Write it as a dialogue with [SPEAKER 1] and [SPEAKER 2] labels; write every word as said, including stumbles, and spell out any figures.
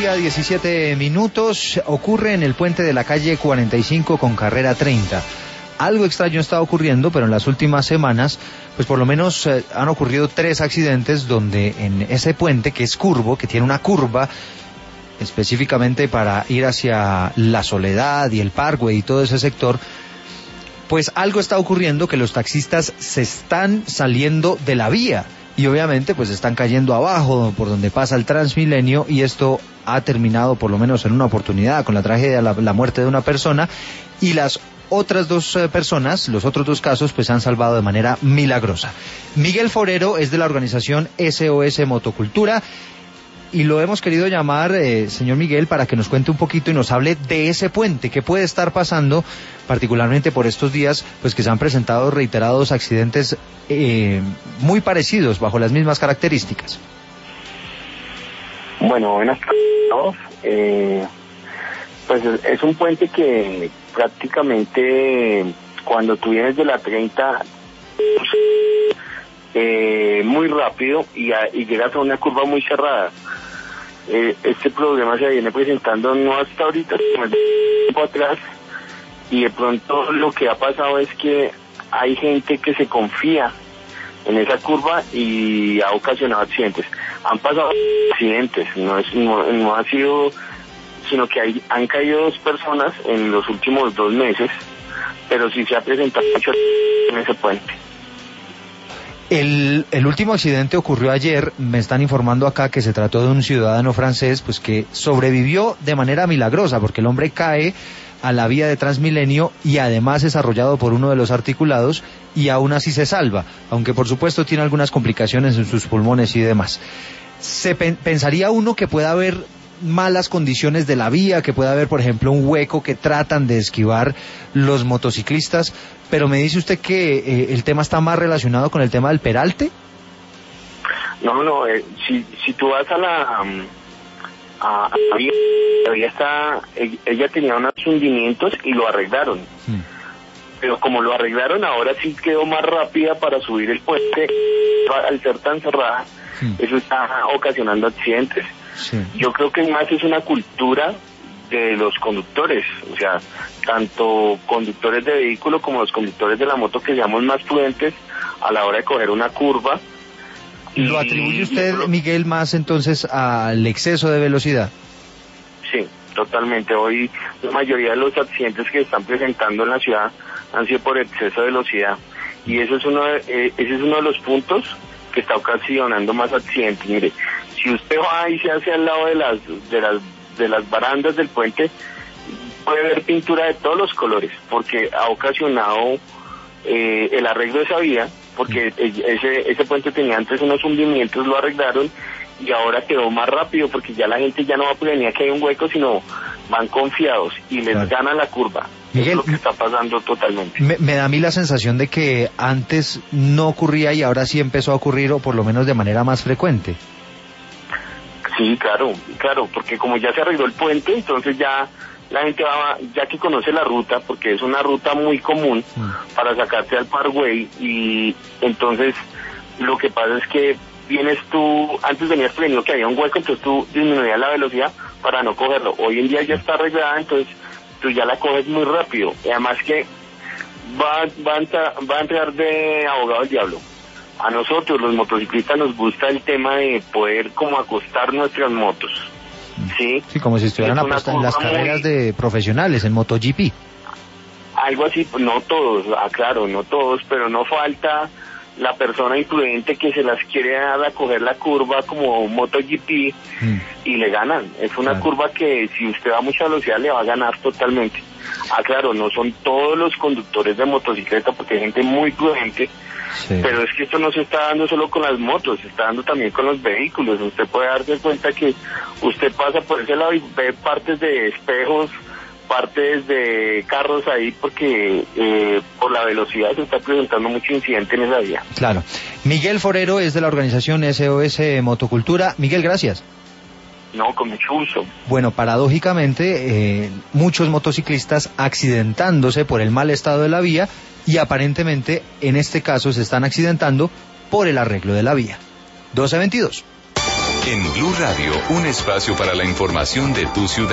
[SPEAKER 1] día, diecisiete minutos. Ocurre en el puente de la calle cuarenta y cinco con carrera treinta. Algo extraño está ocurriendo, pero en las últimas semanas, pues por lo menos eh, han ocurrido tres accidentes donde en ese puente, que es curvo, que tiene una curva específicamente para ir hacia La Soledad y el Parkway y todo ese sector, pues algo está ocurriendo que los taxistas se están saliendo de la vía y obviamente pues están cayendo abajo por donde pasa el Transmilenio, y esto ha terminado por lo menos en una oportunidad con la tragedia, la, la muerte de una persona, y las otras dos eh, personas, los otros dos casos, pues se han salvado de manera milagrosa. Miguel Forero es de la organización S O S Motocultura y lo hemos querido llamar, eh, señor Miguel, para que nos cuente un poquito y nos hable de ese puente, qué puede estar pasando, particularmente por estos días, pues que se han presentado reiterados accidentes eh, muy parecidos, bajo las mismas características.
[SPEAKER 2] Bueno, buenas tardes a todos. Eh, pues es, es un puente que prácticamente cuando tú vienes de la treinta eh, muy rápido y, a, y llegas a una curva muy cerrada. Eh, este problema se viene presentando no hasta ahorita, sino desde tiempo atrás, y de pronto lo que ha pasado es que hay gente que se confía en esa curva y ha ocasionado accidentes. Han pasado accidentes, no es no, no ha sido, sino que hay, han caído dos personas en los últimos dos meses, pero sí se ha presentado mucho en ese puente.
[SPEAKER 1] El, el último accidente ocurrió ayer. Me están informando acá que se trató de un ciudadano francés, pues que sobrevivió de manera milagrosa, porque el hombre cae a la vía de Transmilenio y además es arrollado por uno de los articulados y aún así se salva, aunque por supuesto tiene algunas complicaciones en sus pulmones y demás. Se pe- pensaría uno que pueda haber malas condiciones de la vía, que pueda haber por ejemplo un hueco que tratan de esquivar los motociclistas, pero me dice usted que eh, el tema está más relacionado con el tema del peralte.
[SPEAKER 2] No, no, eh, si, si tú vas a la... Um, a, a la vía, la vía está, ella tenía unos hundimientos y lo arreglaron. Hmm. Pero como lo arreglaron, ahora sí quedó más rápida para subir el puente. Al ser tan cerrada, hmm. eso está ocasionando accidentes. Sí. Yo creo que más es una cultura de los conductores, o sea, tanto conductores de vehículo como los conductores de la moto, que seamos más prudentes a la hora de coger una curva.
[SPEAKER 1] ¿Lo atribuye usted, Miguel, más entonces al exceso de velocidad?
[SPEAKER 2] Sí, totalmente. Hoy la mayoría de los accidentes que están presentando en la ciudad han sido por exceso de velocidad, y eso es uno de, eh, ese es uno de los puntos que está ocasionando más accidentes. Mire, si usted va y se hace al lado de las de las de las barandas del puente, puede ver pintura de todos los colores, porque ha ocasionado eh, el arreglo de esa vía, porque ese ese puente tenía antes unos hundimientos, lo arreglaron y ahora quedó más rápido, porque ya la gente ya no va a venir que hay un hueco, sino van confiados y les claro. gana la curva. Miguel, es lo que está pasando totalmente.
[SPEAKER 1] Me, me da a mí la sensación de que antes no ocurría y ahora sí empezó a ocurrir, o por lo menos de manera más frecuente.
[SPEAKER 2] Sí, claro, claro, porque como ya se arregló el puente, entonces ya la gente va, ya que conoce la ruta, porque es una ruta muy común mm. para sacarte al Parkway, y entonces lo que pasa es que vienes tú, antes venías creyendo que había un hueco, entonces tú disminuías la velocidad para no cogerlo. Hoy en día ya está arreglada, entonces tú ya la coges muy rápido, y además que va, va, a, entrar, va a entrar de abogado el diablo. A nosotros los motociclistas nos gusta el tema de poder como acostar nuestras motos, ¿sí?
[SPEAKER 1] Sí, como si estuvieran apostadas en las carreras muy... de profesionales, en MotoGP.
[SPEAKER 2] Algo así, no todos, ah, claro, no todos, pero no falta la persona imprudente que se las quiere dar a coger la curva como MotoGP mm. y le ganan. Es una claro. curva que si usted va a mucha velocidad le va a ganar totalmente. Ah, claro, no son todos los conductores de motocicleta, porque hay gente muy prudente, sí. pero es que esto no se está dando solo con las motos, se está dando también con los vehículos. Usted puede darse cuenta que usted pasa por ese lado y ve partes de espejos, partes de carros ahí, porque eh, por la velocidad se está presentando mucho incidente en esa vía.
[SPEAKER 1] Claro. Miguel Forero es de la organización S O S Motocultura. Miguel, gracias.
[SPEAKER 2] No, con mucho gusto.
[SPEAKER 1] Bueno, paradójicamente, eh, muchos motociclistas accidentándose por el mal estado de la vía, y aparentemente en este caso se están accidentando por el arreglo de la vía. doce veintidós.
[SPEAKER 3] En Blue Radio, un espacio para la información de tu ciudad.